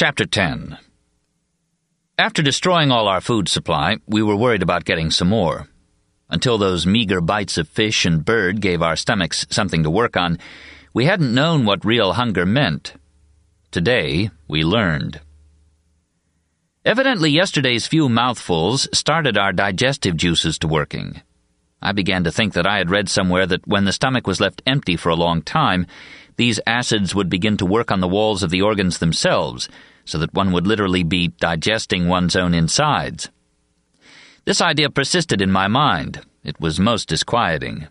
Chapter 10. After destroying all our food supply, we were worried about getting some more. Until those meager bites of fish and bird gave our stomachs something to work on, we hadn't known what real hunger meant. Today, we learned. Evidently, yesterday's few mouthfuls started our digestive juices to working. I began to think that I had read somewhere that when the stomach was left empty for a long time, these acids would begin to work on the walls of the organs themselves, so that one would literally be digesting one's own insides. This idea persisted in my mind. It was most disquieting.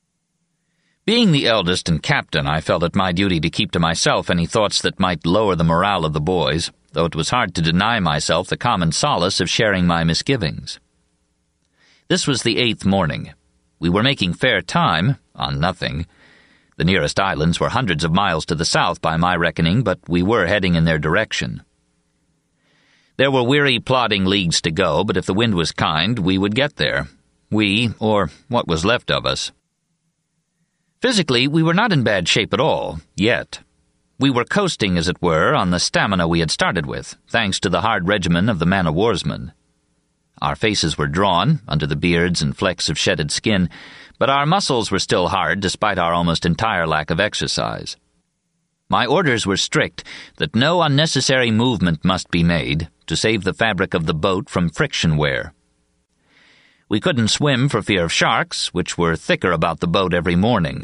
Being the eldest and captain, I felt it my duty to keep to myself any thoughts that might lower the morale of the boys, though it was hard to deny myself the common solace of sharing my misgivings. This was the 8th morning. We were making fair time, on nothing. The nearest islands were hundreds of miles to the south by my reckoning, but we were heading in their direction. There were weary, plodding leagues to go, but if the wind was kind, we would get there. We, or what was left of us. Physically, we were not in bad shape at all, yet. We were coasting, as it were, on the stamina we had started with, thanks to the hard regimen of the man-o'-warsman. Our faces were drawn, under the beards and flecks of shedded skin, but our muscles were still hard despite our almost entire lack of exercise. My orders were strict that no unnecessary movement must be made to save the fabric of the boat from friction wear. We couldn't swim for fear of sharks, which were thicker about the boat every morning.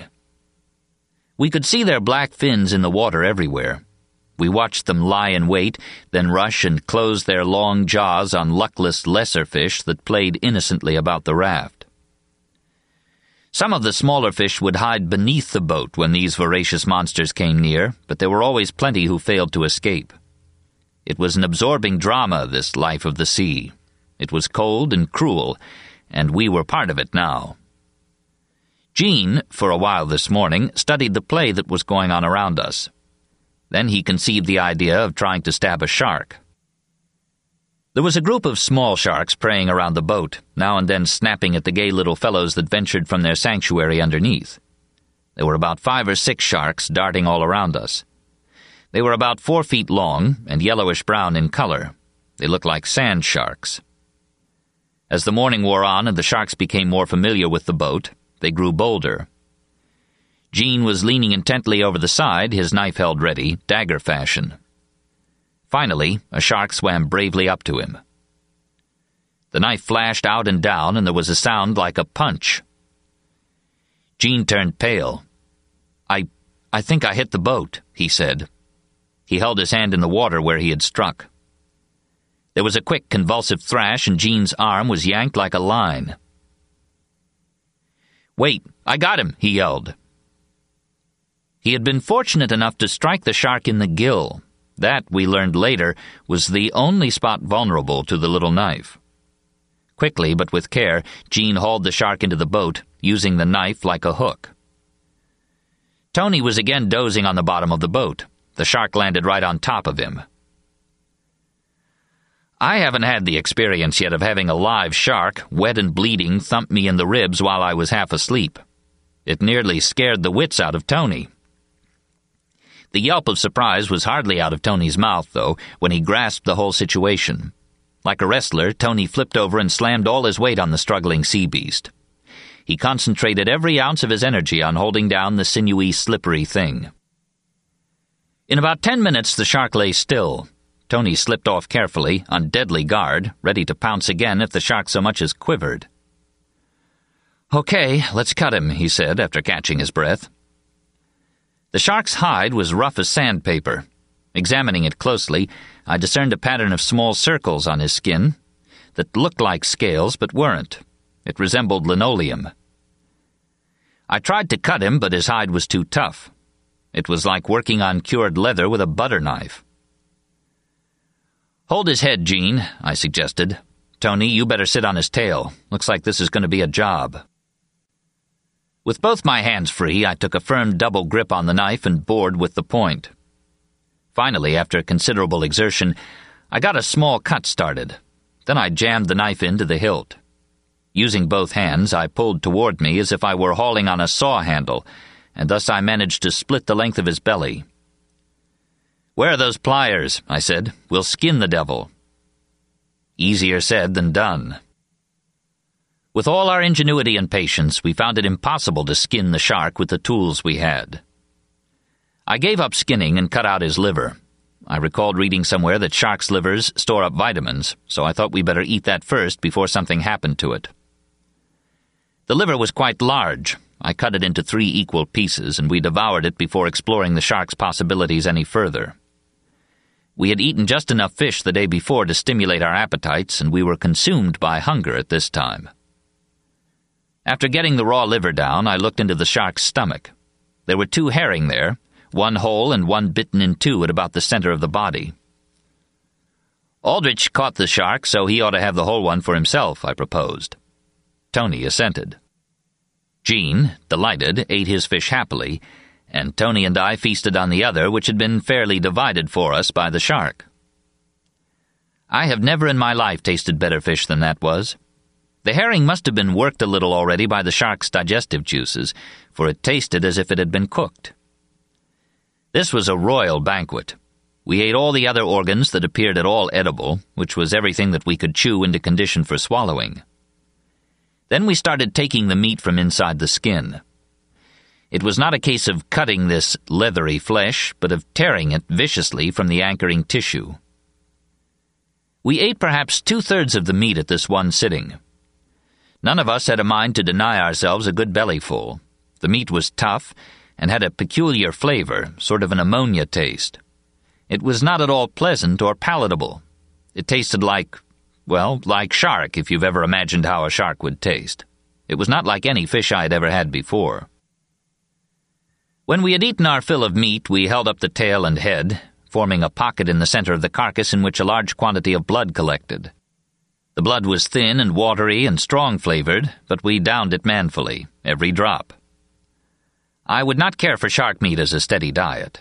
We could see their black fins in the water everywhere. We watched them lie in wait, then rush and close their long jaws on luckless lesser fish that played innocently about the raft. Some of the smaller fish would hide beneath the boat when these voracious monsters came near, but there were always plenty who failed to escape. It was an absorbing drama, this life of the sea. It was cold and cruel, and we were part of it now. Gene, for a while this morning, studied the play that was going on around us. Then he conceived the idea of trying to stab a shark. There was a group of small sharks preying around the boat, now and then snapping at the gay little fellows that ventured from their sanctuary underneath. There were about 5 or 6 sharks darting all around us. They were about 4 feet long and yellowish-brown in color. They looked like sand sharks. As the morning wore on and the sharks became more familiar with the boat, they grew bolder. Gene was leaning intently over the side, his knife held ready, dagger fashion. Finally, a shark swam bravely up to him. The knife flashed out and down, and there was a sound like a punch. Gene turned pale. I think I hit the boat," he said. He held his hand in the water where he had struck. There was a quick, convulsive thrash, and Gene's arm was yanked like a line. "Wait, I got him," he yelled. He had been fortunate enough to strike the shark in the gill. That, we learned later, was the only spot vulnerable to the little knife. Quickly, but with care, Gene hauled the shark into the boat, using the knife like a hook. Tony was again dozing on the bottom of the boat. The shark landed right on top of him. I haven't had the experience yet of having a live shark, wet and bleeding, thump me in the ribs while I was half asleep. It nearly scared the wits out of Tony. The yelp of surprise was hardly out of Tony's mouth, though, when he grasped the whole situation. Like a wrestler, Tony flipped over and slammed all his weight on the struggling sea beast. He concentrated every ounce of his energy on holding down the sinewy, slippery thing. In about 10 minutes, the shark lay still. Tony slipped off carefully, on deadly guard, ready to pounce again if the shark so much as quivered. "Okay, let's cut him," he said, after catching his breath. The shark's hide was rough as sandpaper. Examining it closely, I discerned a pattern of small circles on his skin that looked like scales but weren't. It resembled linoleum. I tried to cut him, but his hide was too tough. It was like working on cured leather with a butter knife. "Hold his head, Gene," I suggested. "Tony, you better sit on his tail. Looks like this is going to be a job." With both my hands free, I took a firm double grip on the knife and bored with the point. Finally, after considerable exertion, I got a small cut started. Then I jammed the knife into the hilt. Using both hands, I pulled toward me as if I were hauling on a saw handle, and thus I managed to split the length of his belly. "Where are those pliers?" I said. "We'll skin the devil." Easier said than done. With all our ingenuity and patience, we found it impossible to skin the shark with the tools we had. I gave up skinning and cut out his liver. I recalled reading somewhere that sharks' livers store up vitamins, so I thought we better eat that first before something happened to it. The liver was quite large. I cut it into 3 equal pieces, and we devoured it before exploring the shark's possibilities any further. We had eaten just enough fish the day before to stimulate our appetites, and we were consumed by hunger at this time. After getting the raw liver down, I looked into the shark's stomach. There were 2 herring there, one whole and one bitten in 2 at about the center of the body. "Aldrich caught the shark, so he ought to have the whole one for himself," I proposed. Tony assented. Gene, delighted, ate his fish happily, and Tony and I feasted on the other, which had been fairly divided for us by the shark. I have never in my life tasted better fish than that was. The herring must have been worked a little already by the shark's digestive juices, for it tasted as if it had been cooked. This was a royal banquet. We ate all the other organs that appeared at all edible, which was everything that we could chew into condition for swallowing. Then we started taking the meat from inside the skin. It was not a case of cutting this leathery flesh, but of tearing it viciously from the anchoring tissue. We ate perhaps 2/3 of the meat at this one sitting. None of us had a mind to deny ourselves a good bellyful. The meat was tough and had a peculiar flavor, sort of an ammonia taste. It was not at all pleasant or palatable. It tasted like shark, if you've ever imagined how a shark would taste. It was not like any fish I had ever had before. When we had eaten our fill of meat, we held up the tail and head, forming a pocket in the center of the carcass in which a large quantity of blood collected. The blood was thin and watery and strong-flavored, but we downed it manfully, every drop. I would not care for shark meat as a steady diet.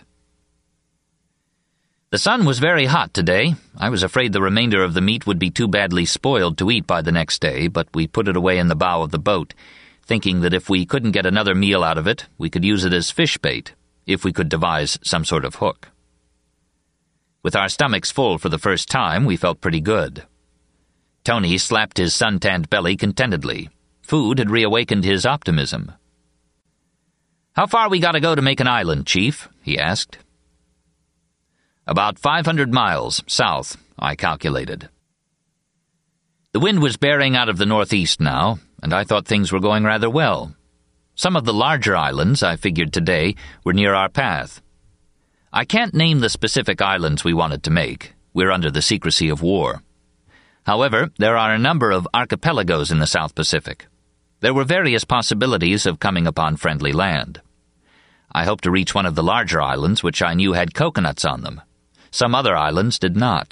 The sun was very hot today. I was afraid the remainder of the meat would be too badly spoiled to eat by the next day, but we put it away in the bow of the boat, thinking that if we couldn't get another meal out of it, we could use it as fish bait, if we could devise some sort of hook. With our stomachs full for the first time, we felt pretty good. Tony slapped his sun-tanned belly contentedly. Food had reawakened his optimism. "How far we gotta go to make an island, Chief?" he asked. "About 500 miles south," I calculated. The wind was bearing out of the northeast now, and I thought things were going rather well. Some of the larger islands, I figured today, were near our path. I can't name the specific islands we wanted to make. We're under the secrecy of war. However, there are a number of archipelagos in the South Pacific. There were various possibilities of coming upon friendly land. I hoped to reach one of the larger islands which I knew had coconuts on them. Some other islands did not.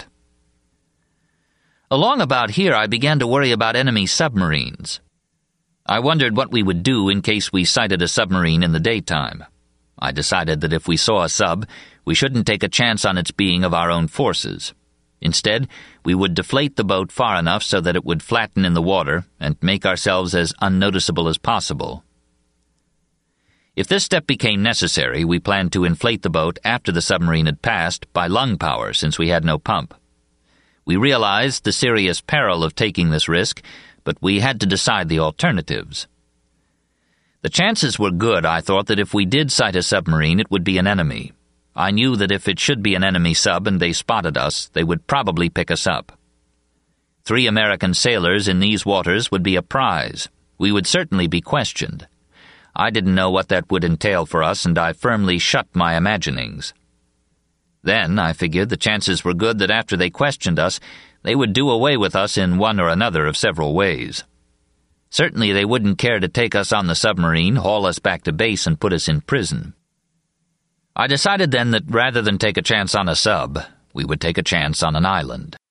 Along about here I began to worry about enemy submarines. I wondered what we would do in case we sighted a submarine in the daytime. I decided that if we saw a sub, we shouldn't take a chance on its being of our own forces. Instead, we would deflate the boat far enough so that it would flatten in the water and make ourselves as unnoticeable as possible. If this step became necessary, we planned to inflate the boat after the submarine had passed by lung power, since we had no pump. We realized the serious peril of taking this risk, but we had to decide the alternatives. The chances were good, I thought, that if we did sight a submarine, it would be an enemy. I knew that if it should be an enemy sub and they spotted us, they would probably pick us up. 3 American sailors in these waters would be a prize. We would certainly be questioned. I didn't know what that would entail for us, and I firmly shut my imaginings. Then, I figured, the chances were good that after they questioned us, they would do away with us in one or another of several ways. Certainly they wouldn't care to take us on the submarine, haul us back to base, and put us in prison. I decided then that rather than take a chance on a sub, we would take a chance on an island.